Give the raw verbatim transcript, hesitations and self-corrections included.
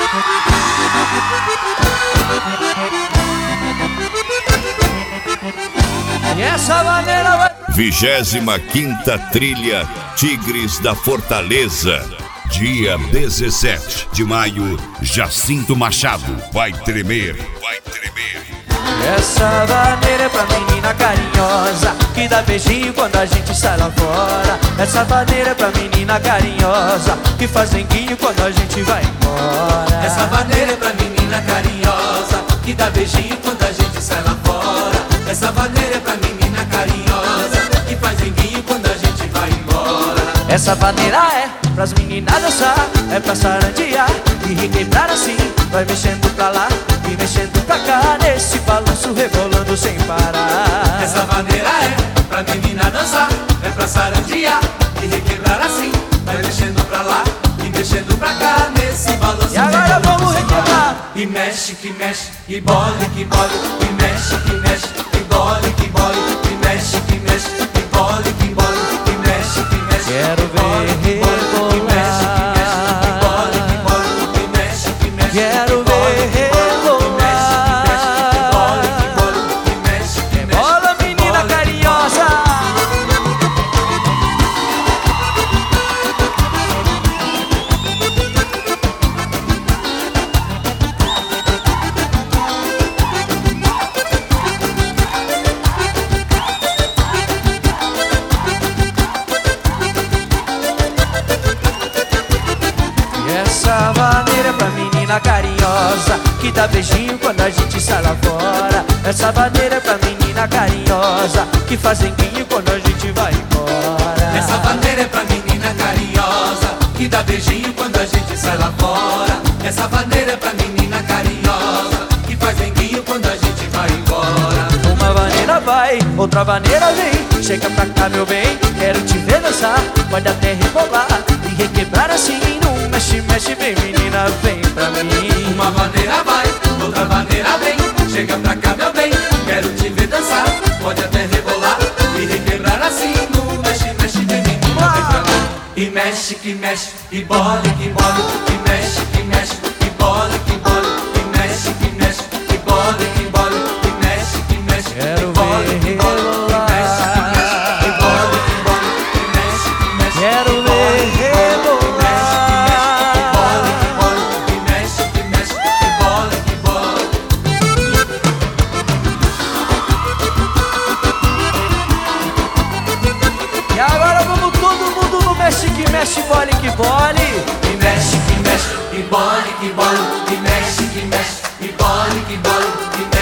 E essa maneira vai... Vigésima quinta Trilha Tigres da Fortaleza. Dia dezessete de maio, Jacinto Machado. Vai tremer, vai tremer. Essa vaneira é pra menina carinhosa que dá beijinho quando a gente sai lá fora. Essa vaneira é pra menina carinhosa que faz denguinho quando a gente vai embora. Essa vaneira é pra menina carinhosa que dá beijinho quando a gente sai lá fora. Essa vaneira é pra menina carinhosa que faz denguinho quando a gente vai embora. Essa vaneira é pras meninas dançar, é pra sarandear e requebrar assim. Vai mexendo pra lá e mexendo pra cá, nesse balanço rebolando sem parar. Essa vaneira é pra menina dançar, é pra sarandear e requebrar assim. Vai mexendo pra lá e mexendo pra cá, nesse balanço. E agora vamos requebrar. E mexe que mexe, e bole que bole, e mexe que mexe, e bole que bole, e mexe que mexe, e bole que bole, e mexe que mexe. Quero ver rebolar. Quero ver rebolar. Rebola, menina carinhosa. Essa vaneira é pra menina carinhosa que dá beijinho quando a gente sai lá fora. Essa vaneira é pra menina carinhosa que faz denguinho quando a gente vai embora. Essa vaneira é pra menina carinhosa que dá beijinho quando a gente sai lá fora. Essa vaneira é pra menina carinhosa que faz denguinho quando a gente vai embora. Uma vaneira vai, outra vaneira vem. Chega pra cá, meu bem, quero te ver dançar. Pode até rebolar e requebrar assim. Não mexe, mexe bem, menina, vem pra mim. Uma vaneira vai, outra vaneira vem. Chega pra cá, meu bem, quero te ver dançar. Pode até rebolar e requebrar assim. Não mexe, mexe bem, menina, vem pra mim. E mexe que mexe, e bole que bole, e mexe que mexe, e bole que bole, e mexe que mexe, e bole que bole, e mexe que mexe, Quero e bole ver que bole, e mexe que mexe, e bole que bole, e mexe que mexe. Quero ver E agora vamos todo mundo no mexe que mexe, bole que bole. E mexe que mexe, e bole que bole, e mexe que mexe, e bole que bole, e mexe